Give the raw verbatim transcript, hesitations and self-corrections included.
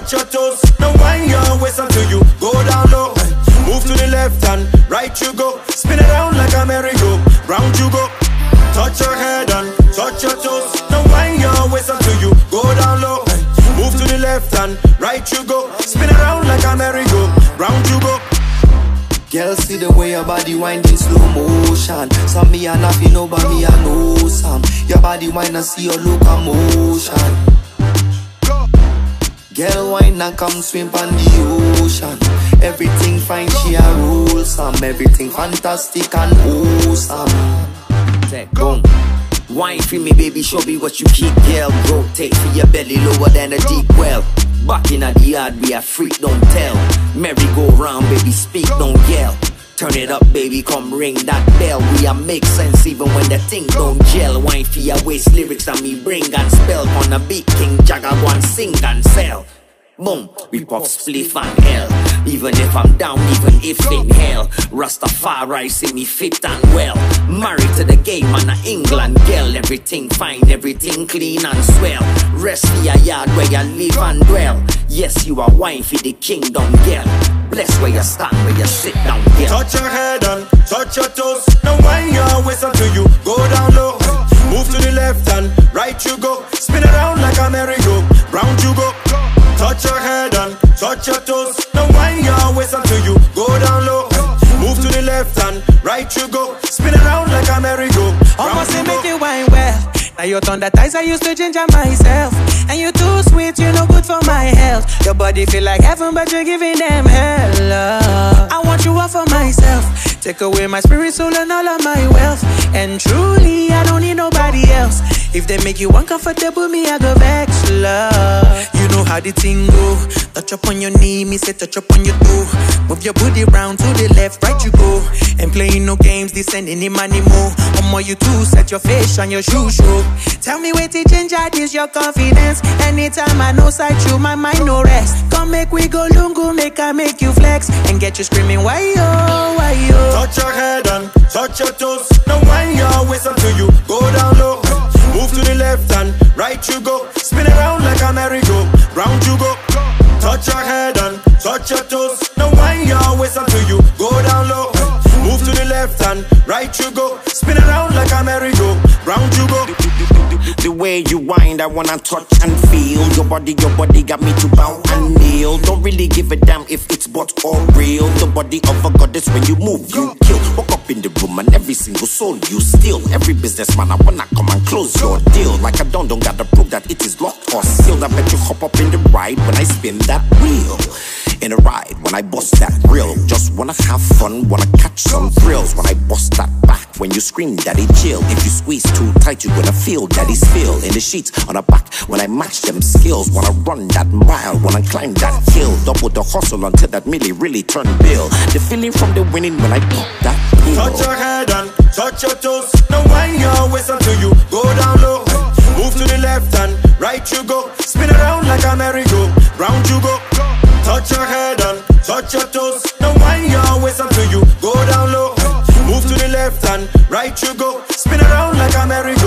touch your toes. Now wind your waist until you go down low. Move to the left and right you go. Spin around like a merry-go, round you go. Touch your head and touch your toes. Now wind your waist until you go down low. Move to the left and right you go. Spin around like a merry-go, round you go. Girl, see the way your body wind in slow motion. Some me and nothing, no, but me I know some. Your body wind and see your locomotion. Girl, wine and come swim on the ocean. Everything fine, she a rule some. Everything fantastic and awesome. Take boom. Wine for me, baby, show me what you keep, girl. Rotate for your belly lower than a deep well. Back in the yard, we a freak, don't tell. Merry-go-round, baby, speak, don't yell. Turn it up, baby, come ring that bell. We a make sense even when the thing don't gel. Wine for your waist, lyrics that me bring and spell. On a beat, King Jagger, go and sing and sell. Boom, we pop spliff and hell. Even if I'm down, even if in hell. Rastafari see me fit and well. Married to the game, man, a England girl. Everything fine, everything clean and swell. Rest for your yard where you live and dwell. Yes, you are wine for the kingdom girl. Bless where you stand, where you sit down girl. Touch your head and touch your toes. Now wind your waist until you go down low. Move to the left and right you go. Spin around like a merry-go, round you go. Touch your head and touch your toes. Now wind your waist until you go down low. Move to the left and right you go. Spin around like a merry-go. Almost say make you wine well. Now you turn the ties I used to ginger myself. And you too sweet, you no good for my health. Your body feel like heaven, but you're giving them hell. uh, I want you all for myself. Take away my spirit, soul, and all of my wealth. And truly, I don't need nobody else. If they make you uncomfortable, me I go vex, love. You know how the thing go. Touch up on your knee, me say touch up on your toe. Move your booty round to the left, right you go. And playing no games, this ain't any money more. Omo, you too, set your face on your shoe show. Tell me where to change out is your confidence. Anytime I know sight you, my mind no rest. Come make we go lungu, make I make you flex. And get you screaming, why yo, why yo. Touch your head and touch your toes. Now wind your waist until you go down low. Move to the left and right you go. Spin around like a merry-go, round you go. Touch your head and touch your toes. Now wind your waist until you go down low. Move to the left and right you go. Spin around like a merry-go, round you go. The way you wind, I wanna touch and feel. Your body, your body got me to bow and kneel. Don't really give a damn if it's bought or real. The body of a goddess, when you move, you kill. Walk up in the room and every single soul you steal. Every businessman, I wanna come and close your deal. Like I don't, don't gotta prove that it is locked or sealed. I bet you hop up in the ride when I spin that wheel. In a ride, when I bust that grill. Just wanna have fun, wanna catch some thrills. When I bust that back, when you scream, daddy chill. If you squeeze too tight, you gonna feel daddy's feel. In the sheets, on the back, when I match them skills. Wanna run that mile, wanna climb that hill. Double the hustle until that milli really turn bill. The feeling from the winning when I pop that pill. Touch your head and touch your toes. Now wind your waist until you go down low. Move to the left and right you go. Spin around like a merry-go, round you go. Touch your head and touch your toes. Now wind your waist until you go down low. Move to the left and right you go. Spin around like a merry-go.